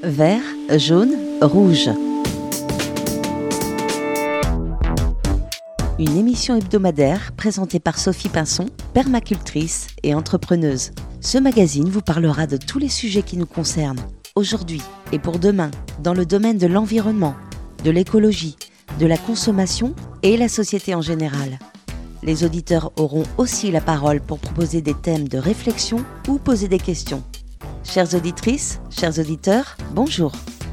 Vert, jaune, rouge. Une émission hebdomadaire présentée par Sophie Pinson, permacultrice et entrepreneuse. Ce magazine vous parlera de tous les sujets qui nous concernent, aujourd'hui et pour demain, dans le domaine de l'environnement, de l'écologie, de la consommation et la société en général. Les auditeurs auront aussi la parole pour proposer des thèmes de réflexion ou poser des questions. Chères auditrices, chers auditeurs, bonjour.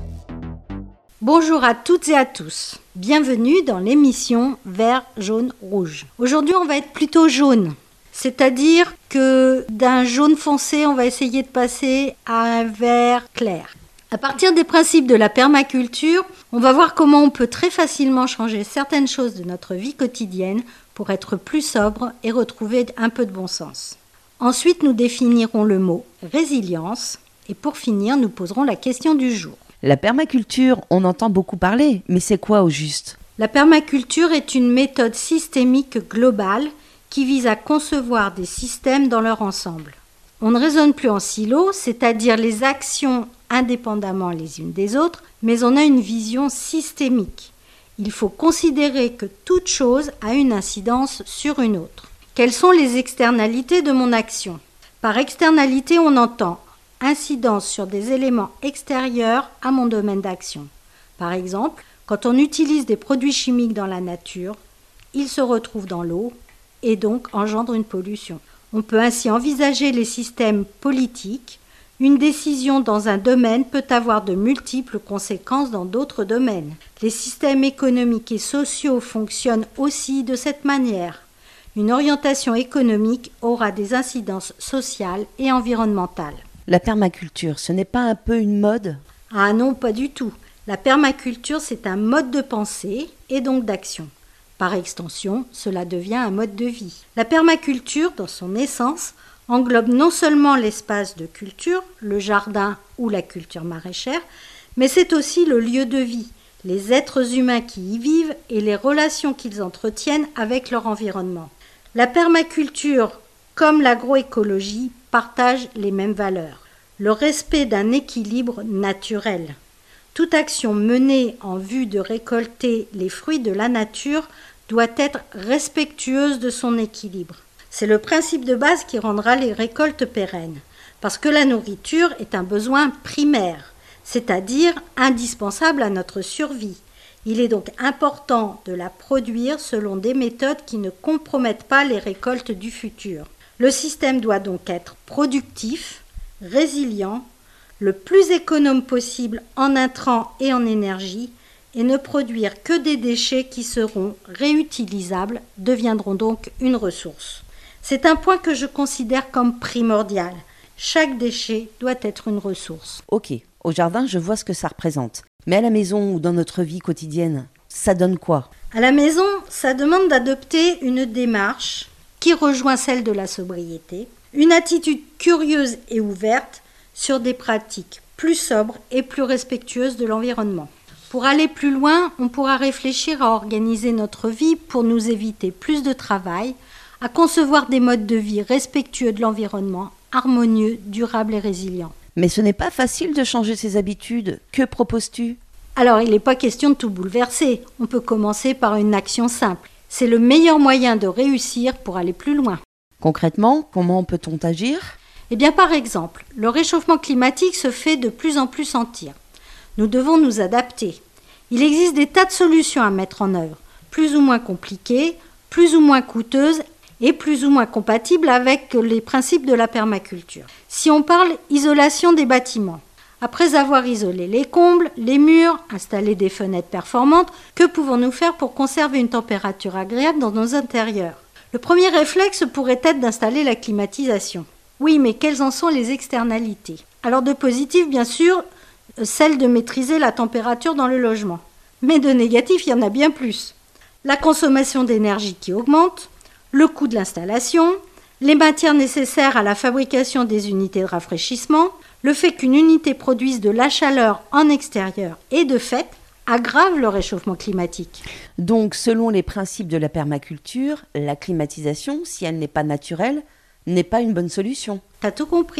Bonjour à toutes et à tous. Bienvenue dans l'émission Vert, jaune, rouge. Aujourd'hui, on va être plutôt jaune. C'est-à-dire que d'un jaune foncé, on va essayer de passer à un vert clair. À partir des principes de la permaculture, on va voir comment on peut très facilement changer certaines choses de notre vie quotidienne pour être plus sobre et retrouver un peu de bon sens. Ensuite, nous définirons le mot résilience et pour finir, nous poserons la question du jour. La permaculture, on entend beaucoup parler, mais c'est quoi au juste ? La permaculture est une méthode systémique globale qui vise à concevoir des systèmes dans leur ensemble. On ne raisonne plus en silos, c'est-à-dire les actions indépendamment les unes des autres, mais on a une vision systémique. Il faut considérer que toute chose a une incidence sur une autre. Quelles sont les externalités de mon action ? Par externalité, on entend incidence sur des éléments extérieurs à mon domaine d'action. Par exemple, quand on utilise des produits chimiques dans la nature, ils se retrouvent dans l'eau et donc engendrent une pollution. On peut ainsi envisager les systèmes politiques. Une décision dans un domaine peut avoir de multiples conséquences dans d'autres domaines. Les systèmes économiques et sociaux fonctionnent aussi de cette manière. Une orientation économique aura des incidences sociales et environnementales. La permaculture, ce n'est pas un peu une mode ? Ah non, pas du tout. La permaculture, c'est un mode de pensée et donc d'action. Par extension, cela devient un mode de vie. La permaculture, dans son essence, englobe non seulement l'espace de culture, le jardin ou la culture maraîchère, mais c'est aussi le lieu de vie, les êtres humains qui y vivent et les relations qu'ils entretiennent avec leur environnement. La permaculture, comme l'agroécologie, partagent les mêmes valeurs. Le respect d'un équilibre naturel. Toute action menée en vue de récolter les fruits de la nature doit être respectueuse de son équilibre. C'est le principe de base qui rendra les récoltes pérennes, parce que la nourriture est un besoin primaire, c'est-à-dire indispensable à notre survie. Il est donc important de la produire selon des méthodes qui ne compromettent pas les récoltes du futur. Le système doit donc être productif, résilient, le plus économe possible en intrants et en énergie, et ne produire que des déchets qui seront réutilisables, deviendront donc une ressource. C'est un point que je considère comme primordial. Chaque déchet doit être une ressource. Ok, au jardin, je vois ce que ça représente. Mais à la maison ou dans notre vie quotidienne, ça donne quoi ? À la maison, ça demande d'adopter une démarche qui rejoint celle de la sobriété, une attitude curieuse et ouverte sur des pratiques plus sobres et plus respectueuses de l'environnement. Pour aller plus loin, on pourra réfléchir à organiser notre vie pour nous éviter plus de travail, à concevoir des modes de vie respectueux de l'environnement, harmonieux, durables et résilients. Mais ce n'est pas facile de changer ses habitudes. Que proposes-tu ? Alors, il n'est pas question de tout bouleverser. On peut commencer par une action simple. C'est le meilleur moyen de réussir pour aller plus loin. Concrètement, comment peut-on agir ? Eh bien, par exemple, le réchauffement climatique se fait de plus en plus sentir. Nous devons nous adapter. Il existe des tas de solutions à mettre en œuvre, plus ou moins compliquées, plus ou moins coûteuses et plus ou moins compatibles avec les principes de la permaculture. Si on parle isolation des bâtiments, après avoir isolé les combles, les murs, installé des fenêtres performantes, que pouvons-nous faire pour conserver une température agréable dans nos intérieurs ? Le premier réflexe pourrait être d'installer la climatisation. Oui, mais quelles en sont les externalités ? Alors de positif, bien sûr, celle de maîtriser la température dans le logement. Mais de négatif, il y en a bien plus. La consommation d'énergie qui augmente, le coût de l'installation, les matières nécessaires à la fabrication des unités de rafraîchissement, le fait qu'une unité produise de la chaleur en extérieur et de fait aggrave le réchauffement climatique. Donc, selon les principes de la permaculture, la climatisation, si elle n'est pas naturelle, n'est pas une bonne solution. T'as tout compris.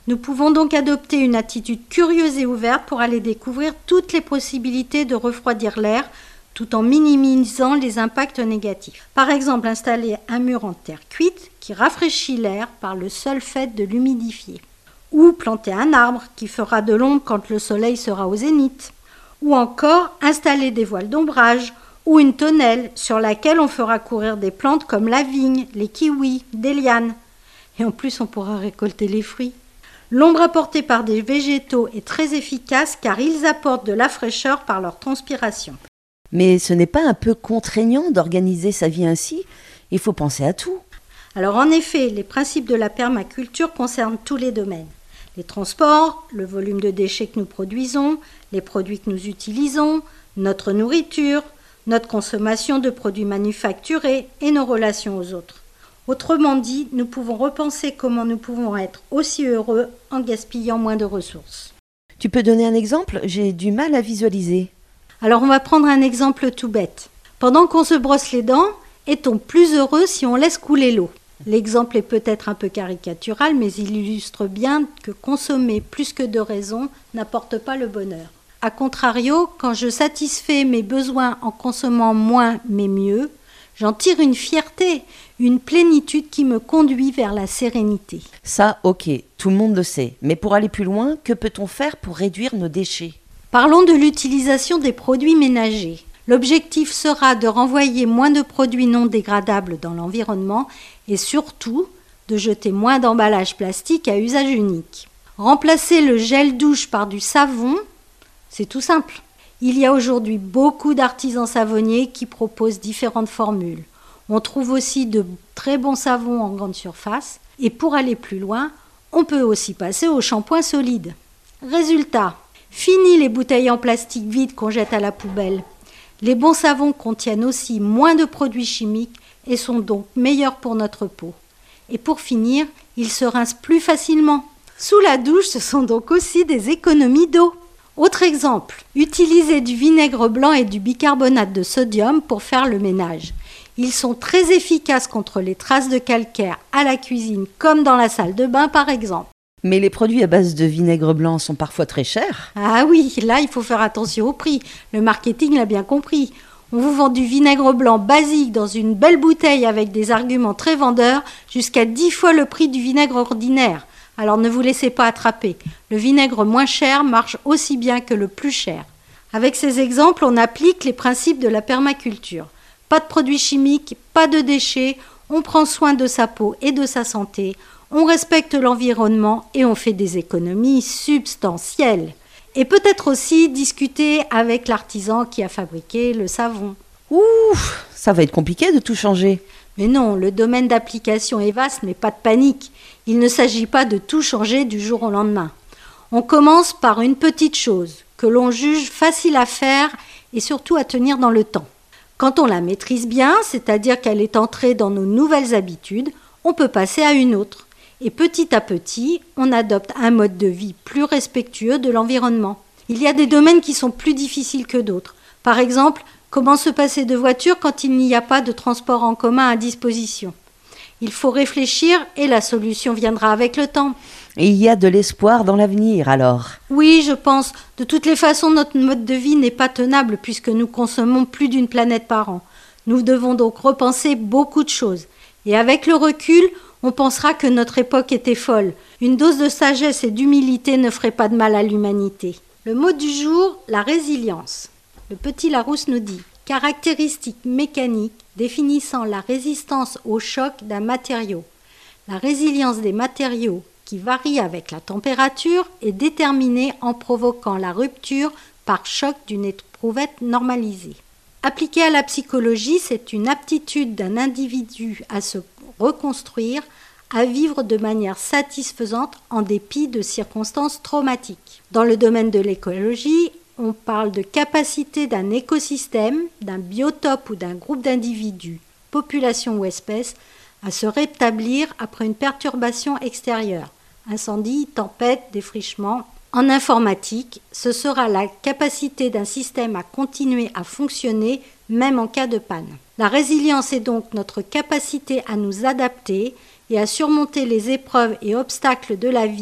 Nous pouvons donc adopter une attitude curieuse et ouverte pour aller découvrir toutes les possibilités de refroidir l'air tout en minimisant les impacts négatifs. Par exemple, installer un mur en terre cuite qui rafraîchit l'air par le seul fait de l'humidifier. Ou planter un arbre qui fera de l'ombre quand le soleil sera au zénith. Ou encore installer des voiles d'ombrage ou une tonnelle sur laquelle on fera courir des plantes comme la vigne, les kiwis, des lianes. Et en plus, on pourra récolter les fruits. L'ombre apportée par des végétaux est très efficace car ils apportent de la fraîcheur par leur transpiration. Mais ce n'est pas un peu contraignant d'organiser sa vie ainsi? Il faut penser à tout. Alors en effet, les principes de la permaculture concernent tous les domaines. Les transports, le volume de déchets que nous produisons, les produits que nous utilisons, notre nourriture, notre consommation de produits manufacturés et nos relations aux autres. Autrement dit, nous pouvons repenser comment nous pouvons être aussi heureux en gaspillant moins de ressources. Tu peux donner un exemple? J'ai du mal à visualiser. Alors on va prendre un exemple tout bête. Pendant qu'on se brosse les dents, est-on plus heureux si on laisse couler l'eau? L'exemple est peut-être un peu caricatural, mais il illustre bien que consommer plus que de raison n'apporte pas le bonheur. A contrario, quand je satisfais mes besoins en consommant moins mais mieux, j'en tire une fierté, une plénitude qui me conduit vers la sérénité. Ça, ok, tout le monde le sait. Mais pour aller plus loin, que peut-on faire pour réduire nos déchets? Parlons de l'utilisation des produits ménagers. L'objectif sera de renvoyer moins de produits non dégradables dans l'environnement et surtout de jeter moins d'emballages plastiques à usage unique. Remplacer le gel douche par du savon, c'est tout simple. Il y a aujourd'hui beaucoup d'artisans savonniers qui proposent différentes formules. On trouve aussi de très bons savons en grande surface. Et pour aller plus loin, on peut aussi passer au shampoing solide. Résultat, fini les bouteilles en plastique vides qu'on jette à la poubelle. Les bons savons contiennent aussi moins de produits chimiques et sont donc meilleurs pour notre peau. Et pour finir, ils se rincent plus facilement. Sous la douche, ce sont donc aussi des économies d'eau. Autre exemple, utiliser du vinaigre blanc et du bicarbonate de sodium pour faire le ménage. Ils sont très efficaces contre les traces de calcaire à la cuisine comme dans la salle de bain par exemple. Mais les produits à base de vinaigre blanc sont parfois très chers. Ah oui, là il faut faire attention au prix. Le marketing l'a bien compris. On vous vend du vinaigre blanc basique dans une belle bouteille avec des arguments très vendeurs jusqu'à 10 fois le prix du vinaigre ordinaire. Alors ne vous laissez pas attraper. Le vinaigre moins cher marche aussi bien que le plus cher. Avec ces exemples, on applique les principes de la permaculture. Pas de produits chimiques, pas de déchets, on prend soin de sa peau et de sa santé, on respecte l'environnement et on fait des économies substantielles. Et peut-être aussi discuter avec l'artisan qui a fabriqué le savon. Ouf, ça va être compliqué de tout changer. Mais non, le domaine d'application est vaste, mais pas de panique. Il ne s'agit pas de tout changer du jour au lendemain. On commence par une petite chose que l'on juge facile à faire et surtout à tenir dans le temps. Quand on la maîtrise bien, c'est-à-dire qu'elle est entrée dans nos nouvelles habitudes, on peut passer à une autre. Et petit à petit, on adopte un mode de vie plus respectueux de l'environnement. Il y a des domaines qui sont plus difficiles que d'autres. Par exemple, comment se passer de voiture quand il n'y a pas de transport en commun à disposition? Il faut réfléchir et la solution viendra avec le temps. Et il y a de l'espoir dans l'avenir alors? Oui, je pense. De toutes les façons, notre mode de vie n'est pas tenable puisque nous consommons plus d'une planète par an. Nous devons donc repenser beaucoup de choses. Et avec le recul, on pensera que notre époque était folle. Une dose de sagesse et d'humilité ne ferait pas de mal à l'humanité. Le mot du jour, la résilience. Le petit Larousse nous dit « Caractéristiques mécaniques définissant la résistance au choc d'un matériau. La résilience des matériaux qui varie avec la température est déterminée en provoquant la rupture par choc d'une éprouvette normalisée. » Appliquée à la psychologie, c'est une aptitude d'un individu à se reconstruire, à vivre de manière satisfaisante en dépit de circonstances traumatiques. Dans le domaine de l'écologie, on parle de capacité d'un écosystème, d'un biotope ou d'un groupe d'individus, population ou espèce, à se rétablir après une perturbation extérieure, incendie, tempête, défrichement. En informatique, ce sera la capacité d'un système à continuer à fonctionner même en cas de panne. La résilience est donc notre capacité à nous adapter et à surmonter les épreuves et obstacles de la vie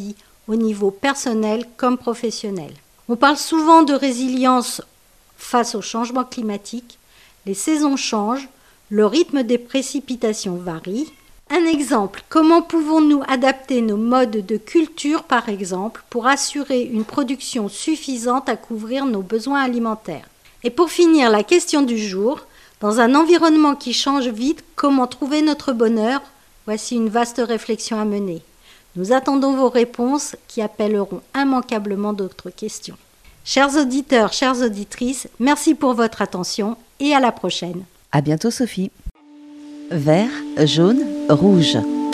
au niveau personnel comme professionnel. On parle souvent de résilience face au changement climatique. Les saisons changent, le rythme des précipitations varie. Un exemple, comment pouvons-nous adapter nos modes de culture, par exemple, pour assurer une production suffisante à couvrir nos besoins alimentaires? Et pour finir, la question du jour, dans un environnement qui change vite, comment trouver notre bonheur? Voici une vaste réflexion à mener. Nous attendons vos réponses qui appelleront immanquablement d'autres questions. Chers auditeurs, chères auditrices, merci pour votre attention et à la prochaine. À bientôt Sophie. Vert, jaune, rouge.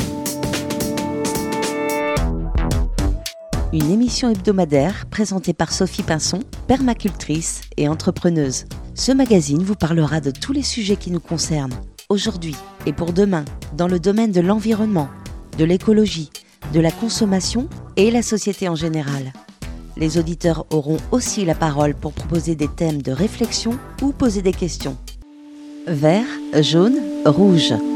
Une émission hebdomadaire présentée par Sophie Pinson, permacultrice et entrepreneuse. Ce magazine vous parlera de tous les sujets qui nous concernent, aujourd'hui et pour demain, dans le domaine de l'environnement, de l'écologie, de la consommation et la société en général. Les auditeurs auront aussi la parole pour proposer des thèmes de réflexion ou poser des questions. Vert, jaune, rouge.